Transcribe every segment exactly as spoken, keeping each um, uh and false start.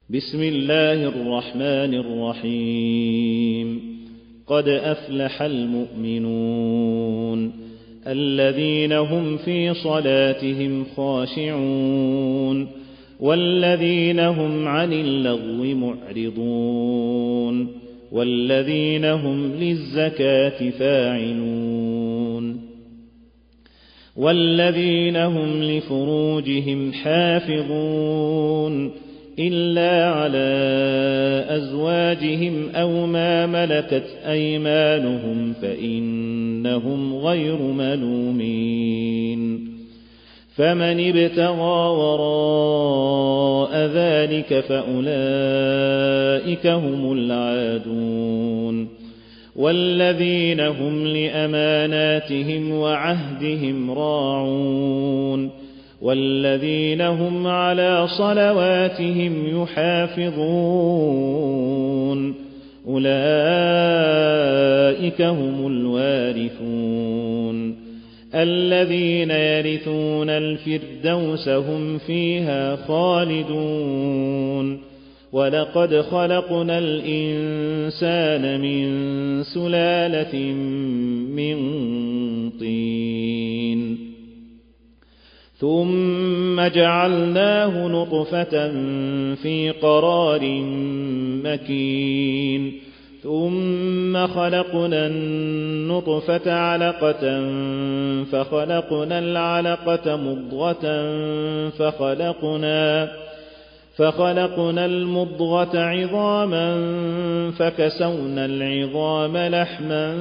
بسم الله الرحمن الرحيم قد أفلح المؤمنون الذين هم في صلاتهم خاشعون والذين هم عن اللغو معرضون والذين هم للزكاة فاعلون والذين هم لفروجهم حافظون إلا على أزواجهم أو ما ملكت أيمانهم فإنهم غير ملومين فمن ابتغى وراء ذلك فأولئك هم العادون والذين هم لأماناتهم وعهدهم راعون والذين هم على صلواتهم يحافظون أولئك هم الوارثون الذين يرثون الفردوس هم فيها خالدون ولقد خلقنا الإنسان من سلالة من طين ثم جعلناه نطفة في قرار مكين ثم خلقنا النطفة علقة فخلقنا العلقة مضغة فخلقنا فخلقنا المضغة عظاما فكسونا العظام لحما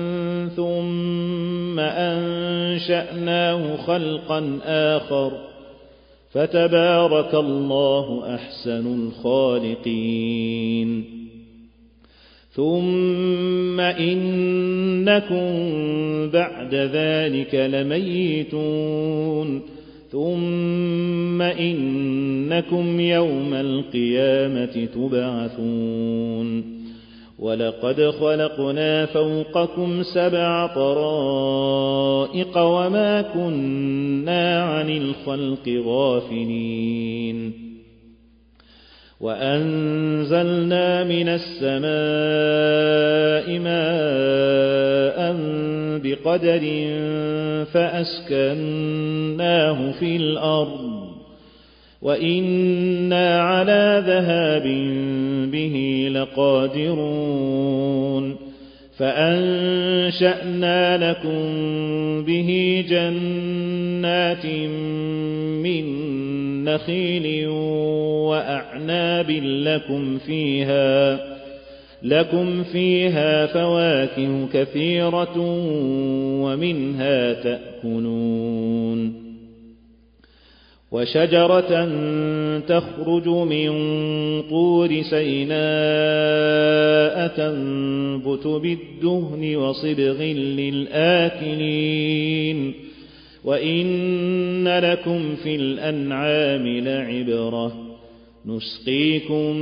ثم أنشأناه خلقا آخر فتبارك الله أحسن الخالقين ثم إنكم بعد ذلك لميتون ثم إنكم يوم القيامة تبعثون ولقد خلقنا فوقكم سبع طرائق وما كنا عن الخلق غافلين وأنزلنا من السماء ماء بقدر فأسكناه في الأرض وإنا على ذهاب به لقادرون فأنشأنا لكم به جنات من نخيل وأعناب لكم فيها لكم فيها فواكه كثيرة ومنها تأكلون وشجرة تخرج من طور سيناء تنبت بالدهن وصبغ للآكلين وإن لكم في الأنعام لعبرة نسقيكم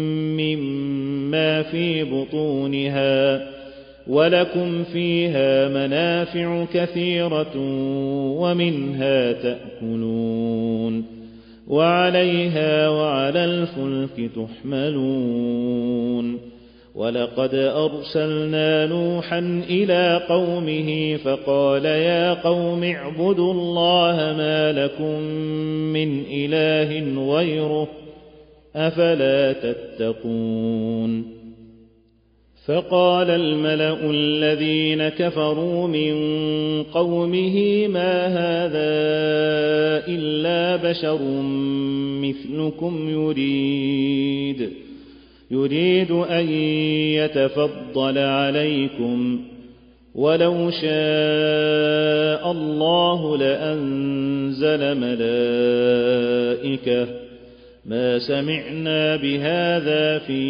مما في بطونها ولكم فيها منافع كثيرة ومنها تأكلون وعليها وعلى الفلك تحملون ولقد أرسلنا نوحا إلى قومه فقال يا قوم اعبدوا الله ما لكم من إله غيره أفلا تتقون فقال الملأ الذين كفروا من قومه ما هذا إلا بشر مثلكم يريد يريد أن يتفضل عليكم ولو شاء الله لأنزل ملائكة ما سمعنا بهذا في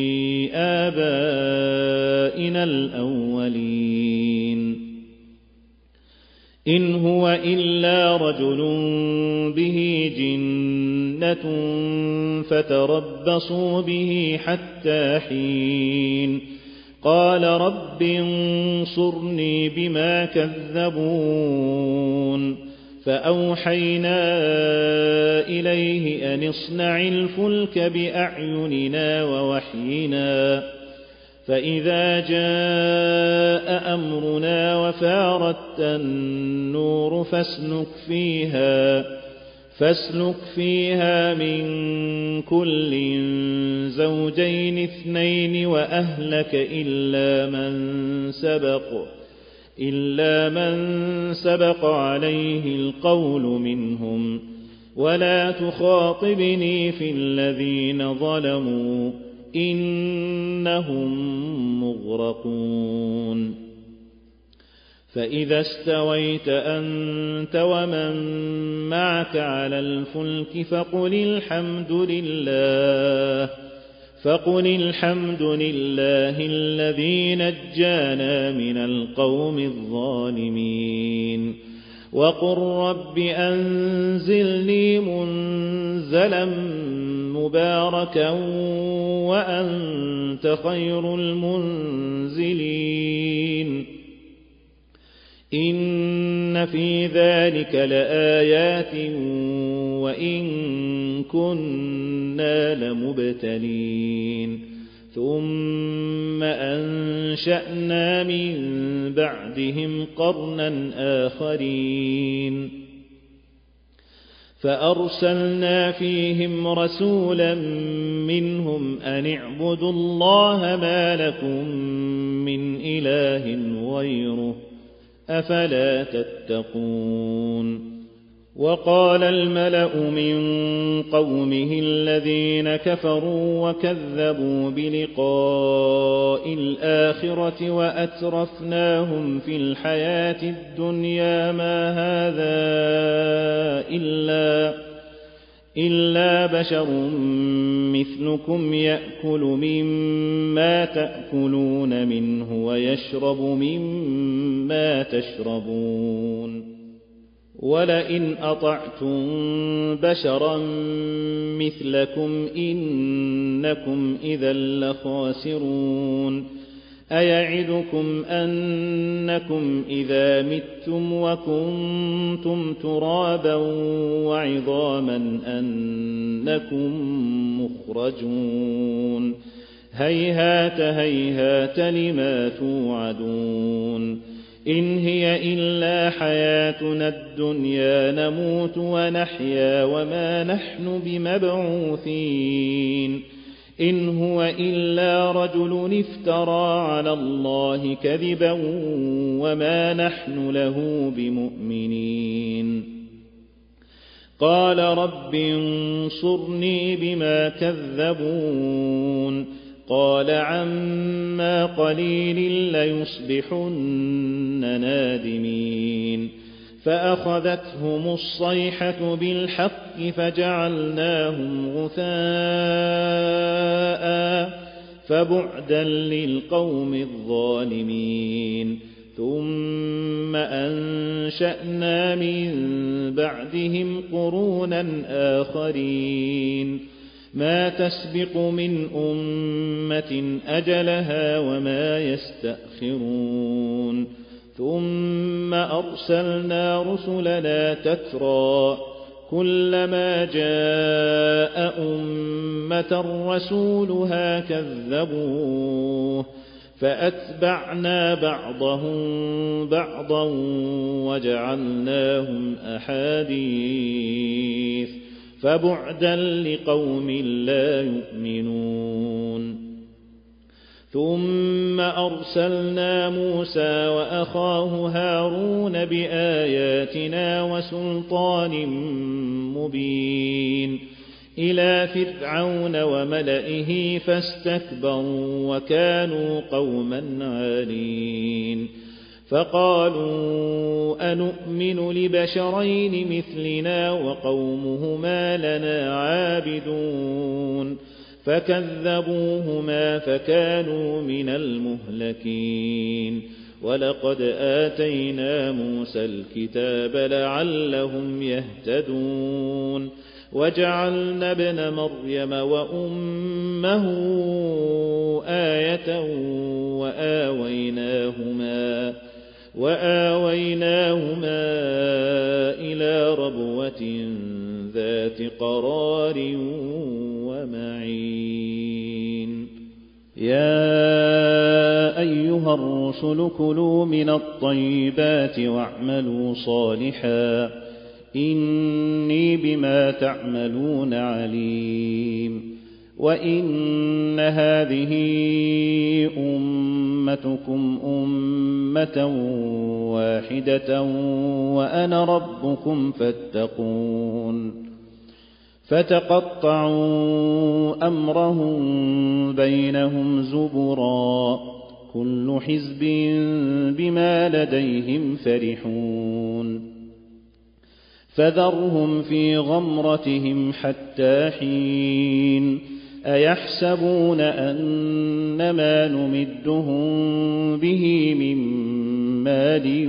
آبائنا الأولين إن هو إلا رجل به جنة فتربصوا به حتى حين قال رب انصرني بما كذبون فأوحينا إليه أن اصنع الفلك بأعيننا ووحينا فإذا جاء أمرنا وفارت النور فاسلك فيها فاسلك فيها من كل زوجين اثنين وأهلك إلا من سبق إلا من سبق عليه القول منهم ولا تخاطبني في الذين ظلموا إنهم مغرقون فإذا استويت أنت ومن معك على الفلك فقل الحمد لله فقل الحمد لله الذي نجانا من القوم الظالمين وقل رب أنزلني منزلا مباركا وأنت خير المنزلين إن في ذلك لآيات وإن كنا لمبتلين ثم أنشأنا من بعدهم قرنا آخرين فأرسلنا فيهم رسولا منهم أن اعبدوا الله ما لكم من إله غيره أفلا تتقون وقال الملأ من قومه الذين كفروا وكذبوا بلقاء الآخرة وأترفناهم في الحياة الدنيا ما هذا إلا, إلا بشر مثلكم يأكل مما تأكلون منه ويشرب مما تشربون ولئن أطعتم بشرا مثلكم إنكم إذا لخاسرون أيعدكم أنكم إذا متم وكنتم ترابا وعظاما أنكم مخرجون هيهات هيهات لما توعدون إن هي إلا حياتنا الدنيا نموت ونحيا وما نحن بمبعوثين إن هو إلا رجل افترى على الله كذبا وما نحن له بمؤمنين قال رب انصرني بما كذبون قال عما قليل ليصبحن نادمين فأخذتهم الصيحة بالحق فجعلناهم غثاء فبعدا للقوم الظالمين ثم أنشأنا من بعدهم قرونا آخرين ما تسبق من أمة أجلها وما يستأخرون ثم أرسلنا رسلنا تترى كلما جاء أمة رسولها كذبوه فأتبعنا بعضهم بعضا وجعلناهم أحاديث فبعدا لقوم لا يؤمنون ثم أرسلنا موسى وأخاه هارون بآياتنا وسلطان مبين إلى فرعون وملئه فاستكبروا وكانوا قوما عالين فقالوا أنؤمن لبشرين مثلنا وقومهما لنا عابدون فكذبوهما فكانوا من المهلكين ولقد آتينا موسى الكتاب لعلهم يهتدون وجعلنا ابن مريم وأمه آية وآويناهما وآويناهما إلى ربوة ذات قرار ومعين يا أيها الرسل كلوا من الطيبات واعملوا صالحا إني بما تعملون عليم وإن هذه أمتكم أمة واحدة وأنا ربكم فاتقون فتقطعوا أمرهم بينهم زبرا كل حزب بما لديهم فرحون فذرهم في غمرتهم حتى حين أيحسبون أن ما نمدهم به من مال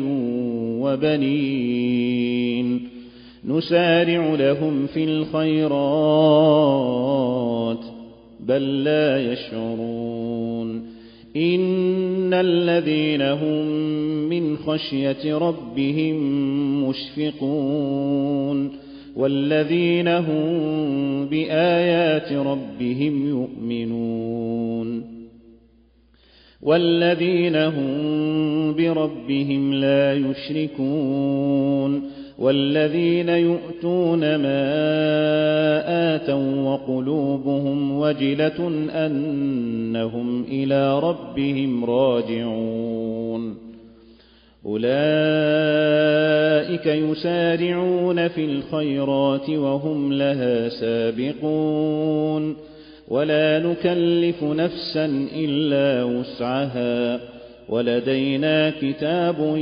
وبنين نسارع لهم في الخيرات بل لا يشعرون إن الذين هم من خشية ربهم مشفقون والذين هم بآيات ربهم يؤمنون والذين هم بربهم لا يشركون والذين يؤتون ما آتوا وقلوبهم وجلة أنهم إلى ربهم راجعون أولئك يسارعون في الخيرات وهم لها سابقون ولا نكلف نفسا إلا وسعها ولدينا كتاب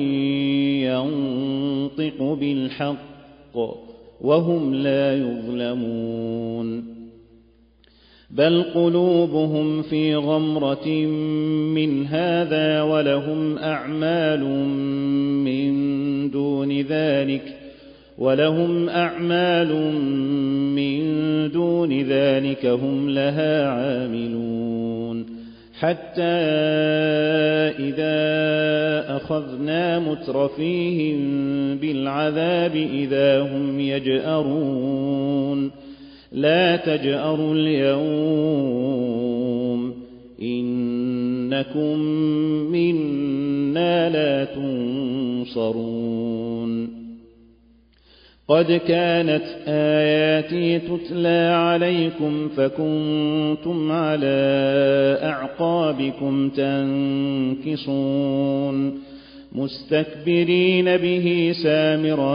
ينطق بالحق وهم لا يظلمون بل قلوبهم في غمرة من هذا ولهم أعمال من دون ذلك ولهم أعمال من دون ذلك هم لها عاملون حتى إذا أخذنا مترفيهم بالعذاب إذا هم يجأرون لا تجأروا اليوم إنكم منا لا تنصرون قد كانت آياتي تتلى عليكم فكنتم على أعقابكم تنكصون مستكبرين به سامرا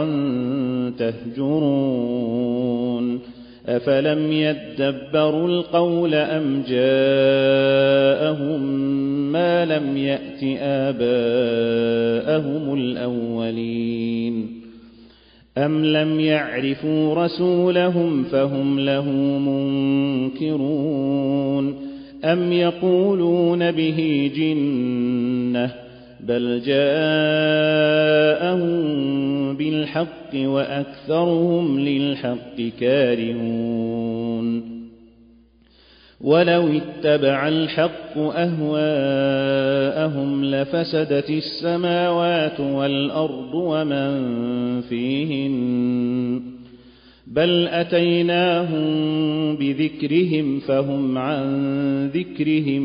تهجرون أفلم يدبروا القول أم جاءهم ما لم يأت آباءهم الأولين أم لم يعرفوا رسولهم فهم له منكرون أم يقولون به جنة بل جاءهم بالحق وأكثرهم للحق كارهون ولو اتبع الحق أهواءهم لفسدت السماوات والأرض ومن فيهن بل أتيناهم بذكرهم فهم عن ذكرهم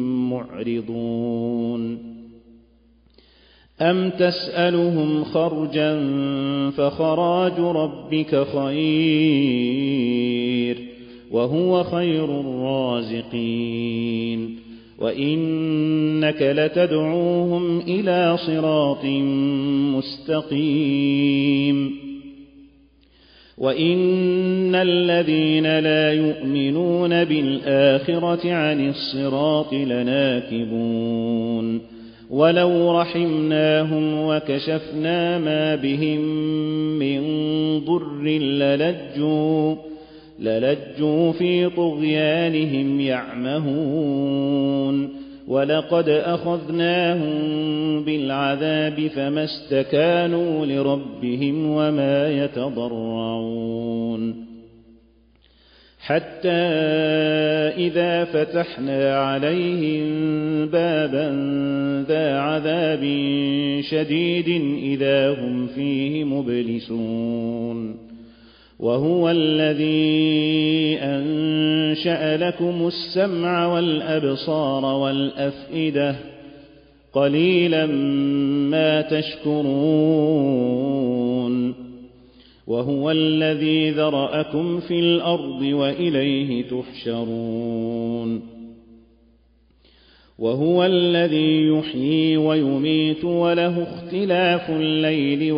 معرضون أم تسألهم خرجا فخراج ربك خير وهو خير الرازقين وإنك لتدعوهم إلى صراط مستقيم وإن الذين لا يؤمنون بالآخرة عن الصراط لناكبون ولو رحمناهم وكشفنا ما بهم من ضر للجوا للجوا في طغيانهم يعمهون ولقد أخذناهم بالعذاب فما استكانوا لربهم وما يتضرعون حتى إذا فتحنا عليهم بابا ذا عذاب شديد إذا هم فيه مبلسون وهو الذي أنشأ لكم السمع والأبصار والأفئدة قليلا ما تشكرون وهو الذي ذرأكم في الأرض وإليه تحشرون وهو الذي يحيي ويميت وله اختلاف الليل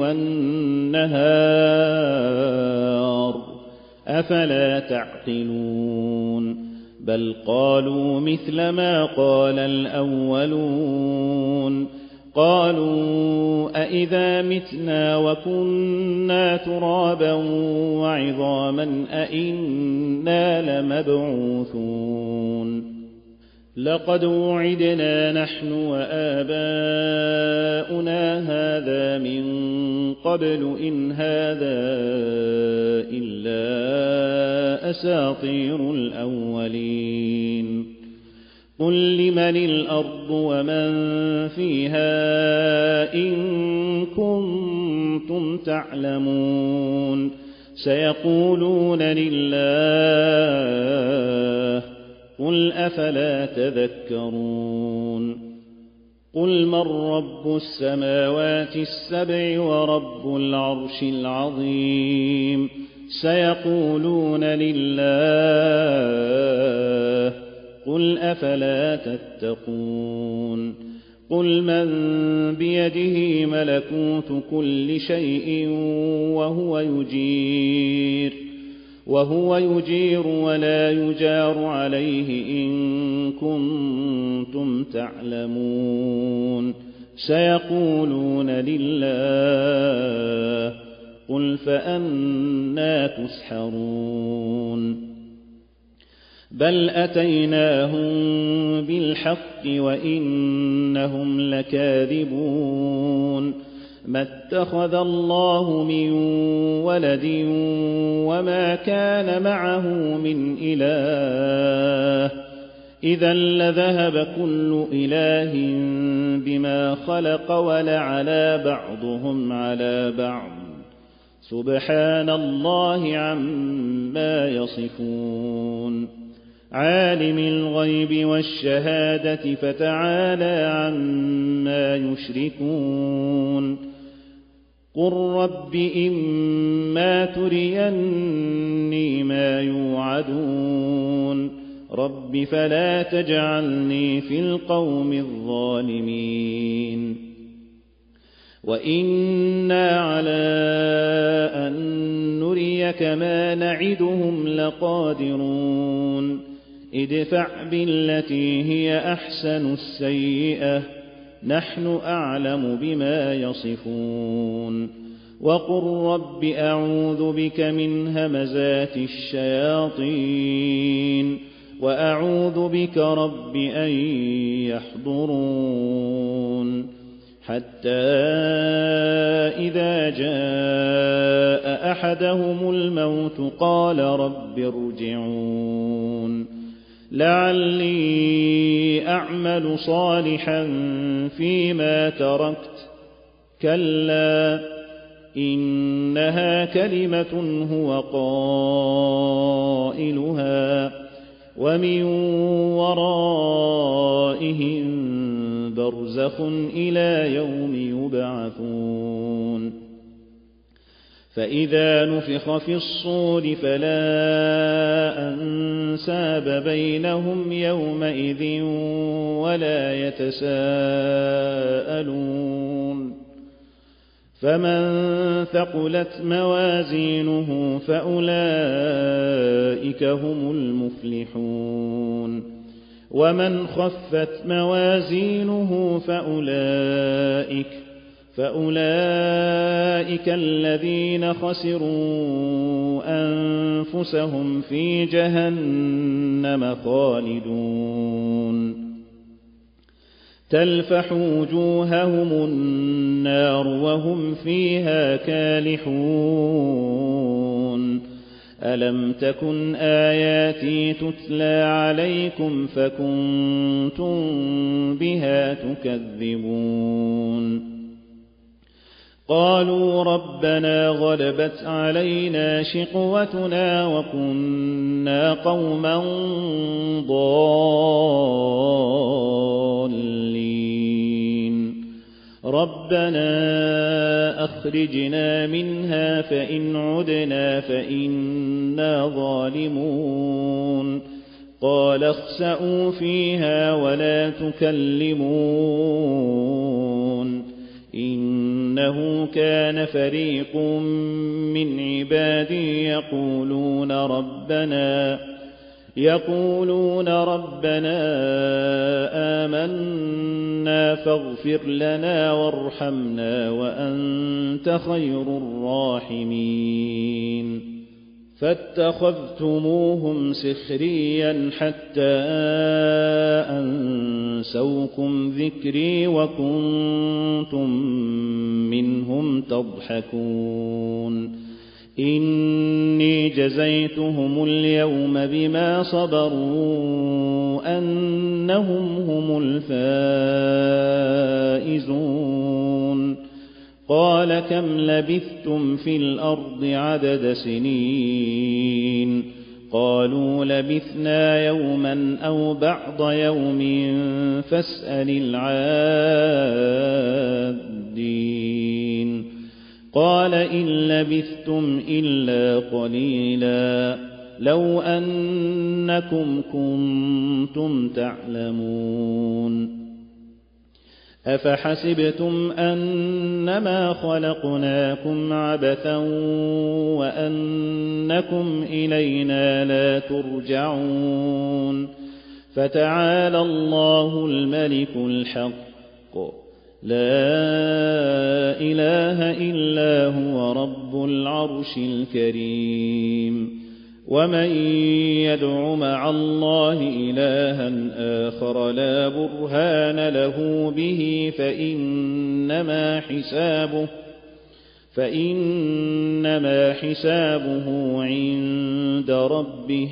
والنهار أفلا تعقلون بل قالوا مثل ما قال الأولون قالوا أإذا متنا وكنا ترابا وعظاما أإنا لمبعوثون لقد وعدنا نحن وآباؤنا هذا من قبل إن هذا إلا أساطير الأولين قل لمن الأرض ومن فيها إن كنتم تعلمون سيقولون لله قل أفلا تذكرون قل من رب السماوات السبع ورب العرش العظيم سيقولون لله قل أفلا تتقون قل من بيده ملكوت كل شيء وهو يجير وهو يجير ولا يجار عليه إن كنتم تعلمون سيقولون لله قل فأنى تسحرون بل أتيناهم بالحق وإنهم لكاذبون ما اتخذ الله من ولد وما كان معه من إله إذا لذهب كل إله بما خلق ولعلى بعضهم على بعض سبحان الله عما يصفون عالم الغيب والشهادة فتعالى عما يشركون قل رب إما تريني ما يوعدون رب فلا تجعلني في القوم الظالمين وإنا على أن نريك ما نعدهم لقادرون ادفع بالتي هي أحسن السيئة نحن أعلم بما يصفون وقل رب أعوذ بك من همزات الشياطين وأعوذ بك رب أن يحضرون حتى إذا جاء أحدهم الموت قال رب ارجعون لعلي أعمل صالحا فيما تركت كلا إنها كلمة هو قائلها ومن ورائهم برزخ إلى يوم يبعثون فإذا نفخ في الصور فلا أنساب بينهم يومئذ ولا يتساءلون فمن ثقلت موازينه فأولئك هم المفلحون ومن خفت موازينه فأولئك فأولئك الذين خسروا أنفسهم في جهنم خالدون تلفح وجوههم النار وهم فيها كالحون ألم تكن آياتي تتلى عليكم فكنتم بها تكذبون قالوا ربنا غلبت علينا شقوتنا وكنا قوما ضالين ربنا أخرجنا منها فإن عدنا فإنا ظالمون قال اخسئوا فيها ولا تكلمون إنه كان فريق من عبادي يقولون ربنا يقولون ربنا آمنا فاغفر لنا وارحمنا وأنت خير الراحمين فاتخذتموهم سخريا حتى أنسوكم ذكري وكنتم منهم تضحكون إني جزيتهم اليوم بما صبروا أنهم هم الفائزون قال كم لبثتم في الأرض عدد سنين قالوا لبثنا يوما أو بعض يوم فاسأل العادين قال إن لبثتم إلا قليلا لو أنكم كنتم تعلمون أفحسبتم أنما خلقناكم عبثا وأنكم إلينا لا ترجعون فتعالى الله الملك الحق لا إله إلا هو رب العرش الكريم ومن يدع مع الله إلها آخر لا برهان له به فإنما حسابه فإنما حسابه عند ربه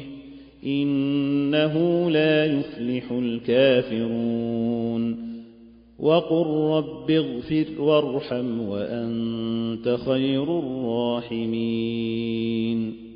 إنه لا يفلح الكافرون وقل رب اغفر وارحم وأنت خير الراحمين